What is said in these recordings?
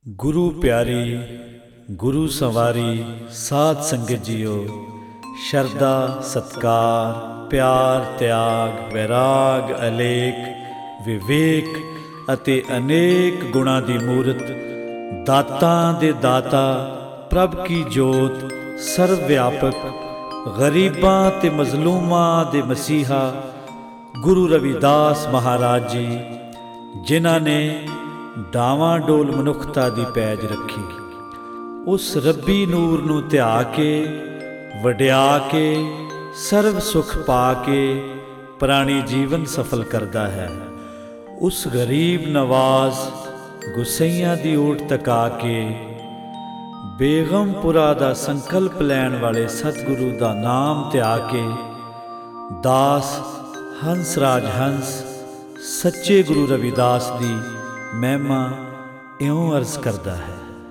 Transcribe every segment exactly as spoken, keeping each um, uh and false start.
गुरु प्यारी गुरु संवारी साध संगत जीओ, शरदा सत्कार प्यार त्याग वैराग अलेख विवेक अते अनेक गुणां दी मूरत, दातां दे दाता प्रभ की जोत सर्व व्यापक, गरीबां ते मजलूमां दे मसीहा गुरु रविदास महाराज जी, जिन्हां ने डावां डोल मनुखता दी पैज रखी, उस रब्बी नूर नूं ध्या के वड्या के सर्व सुख पा के प्राणी जीवन सफल करदा है। उस गरीब नवाज गुसैयां दी ओट तका के बेगमपुरा दा संकल्प लैण वाले सतगुरु दा नाम ध्या के दास हंसराज हंस सच्चे गुरु रविदास दी महिमा इउं अर्ज करदा है।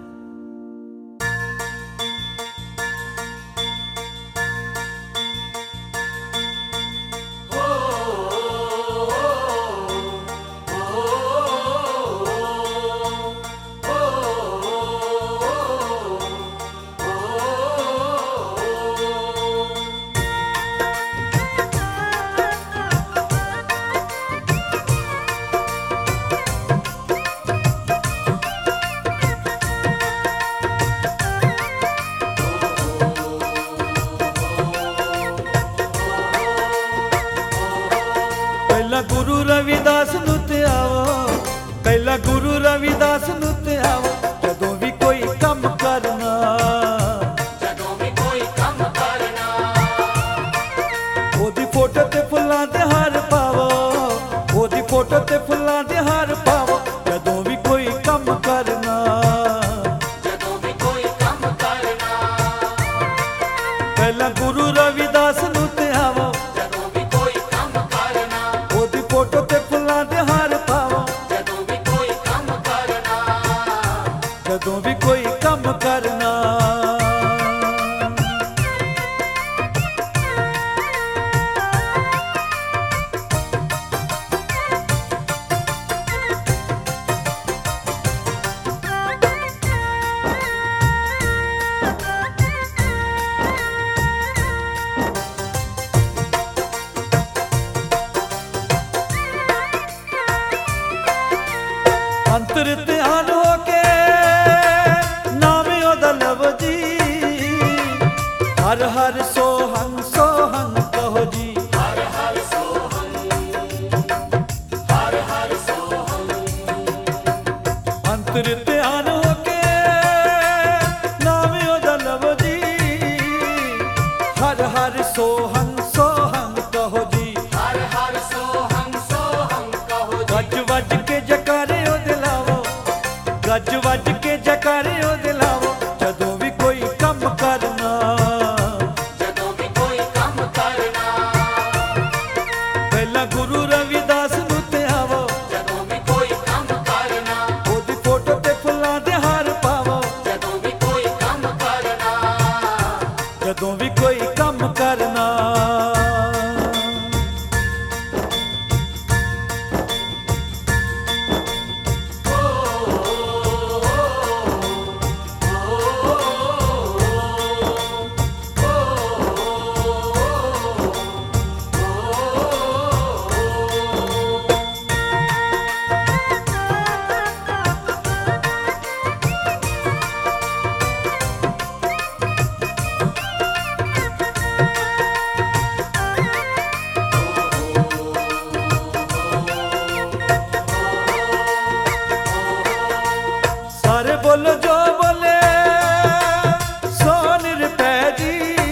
गुरु रविदास नूं ते आवो, पहला गुरु रविदास नूं ते आवो, जदों भी कोई कम करना, जदों भी कोई कम करना, ओदी फोटो ते फुल्लां दे हार पावो, ओदी फोटो ते फुल्लां दे हार पावो, जदों भी कोई कम करना, जदों भी कोई कम करना, पहला गुरु रविदास नूं ते आवो, जदों भी कोई कम करना, ओदी फोटो ते फुल्लां दे हार पावो, जदों भी कोई कम करना, जदों भी कोई कम करना। अंतर ध्यान होके नाम ओदा लव जी, हर हर सोहन सोहन कहो जी, हर हर सोहन, हर हर सोहन, अंतर ध्यान होके नाम ओदा लव जी, हर हर सोहन सोहन कहो जी, हर हर सोहन सोहन कहो जी, गज वज के जकारे ओ दिलावो, गज वज के जकारे ओ दिलावो, जदों भी कोई कम करना, जदों भी कोई कम करना, पहला गुरु रविदास नूं ते आवो, जदों भी कोई कम करना, ओदी फोटो ते फुल्लां दे हार पावो, जदों भी कोई कम करना, जदों भी कोई कम करना। सारे बोलो जो बोले सो निरपै जी,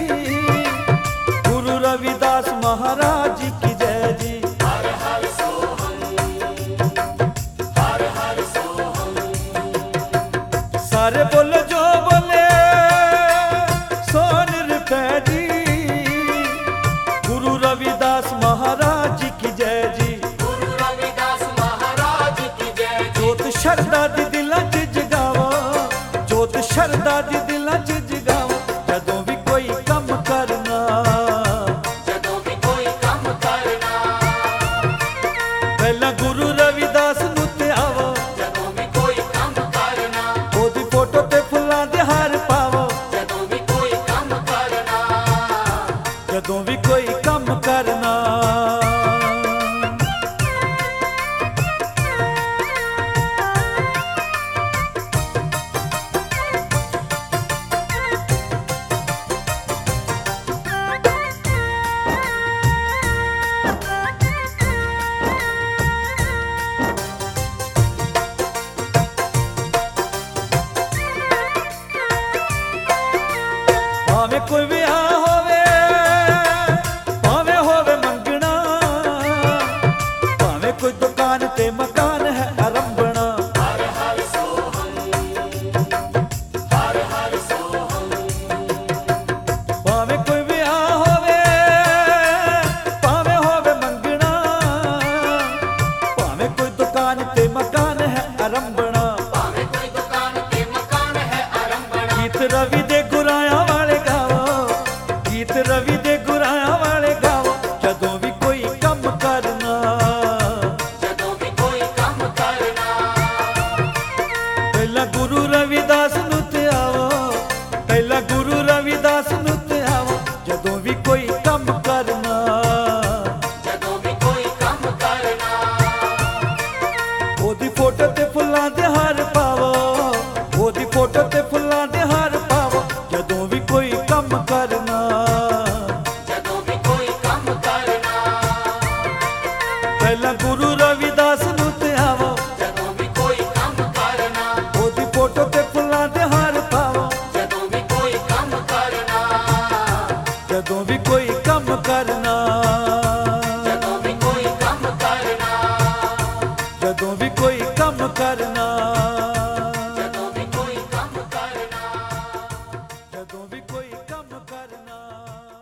गुरु रविदास महाराज जी की जय जी, हर हर सोहन, हर हर सोहन, सारे बोलो जो बोले सो निरपै जी, गुरु रविदास महाराज जी की जय जी, गुरु रविदास महाराज की जय जी, जोत शरदा दी दिलां च जगावो, जोत शरदा दी दिलां च जगावो, जदों भी कोई कम करना, जदों भी कोई कम करना, पहला गुरु रविदास नूं ते आवो, जदों भी कोई कम करना, ਪਹਿਲਾਂ ਗੁਰੂ ਰਵਿਦਾਸ ਨੂੰ ਤੇ ਆਵੋ, ਪਹਿਲਾਂ ਗੁਰੂ ਰਵਿਦਾਸ ਨੂੰ ਤੇ ਆਵੋ, ਜਦੋਂ ਵੀ ਕੋਈ ਕੰਮ ਕਰਨਾ, ਜਦੋਂ ਵੀ ਕੋਈ ਕੰਮ ਕਰਨਾ, ਉਹਦੀ ਫੋਟੋ ਤੇ ਫੁੱਲਾਂ ਦੇ ਹਾਰ ਪਾਵੋ, ਉਹਦੀ ਫੋਟੋ ਤੇ ਫੁੱਲਾਂ ਦੇ ਹਾਰ ਪਾਵੋ, ਜਦੋਂ ਵੀ ਕੋਈ ਕੰਮ ਕਰਨਾ, ਜਦੋਂ ਵੀ ਕੋਈ ਕੰਮ ਕਰਨਾ, ਪਹਿਲਾਂ ਗੁਰੂ ਰਵਿਦਾਸ ਨੂੰ ਤੇ ਆਵੋ, ਜਦੋਂ ਵੀ ਕੋਈ ਕੰਮ ਕਰਨਾ, ਉਹਦੀ ਫੋਟੋ ਤੇ ਫੁੱਲਾਂ ਦੇ ਹਾਰ ਪਾਵੋ, ਜਦੋਂ ਵੀ ਕੋਈ ਕੰਮ ਕਰਨਾ, ਜਦੋਂ ਵੀ ਕੋਈ ਕੰਮ ਕਰਨਾ, ਜਦੋਂ ਵੀ ਕੋਈ ਕੰਮ ਕਰਨਾ, ਜਦੋਂ ਵੀ ਕੋਈ ਕੰਮ ਕਰਨਾ, ਜਦੋਂ ਵੀ ਕੋਈ ਕੰਮ ਕਰਨਾ, ਜਦੋਂ ਵੀ ਕੋਈ ਕੰਮ ਕਰਨਾ।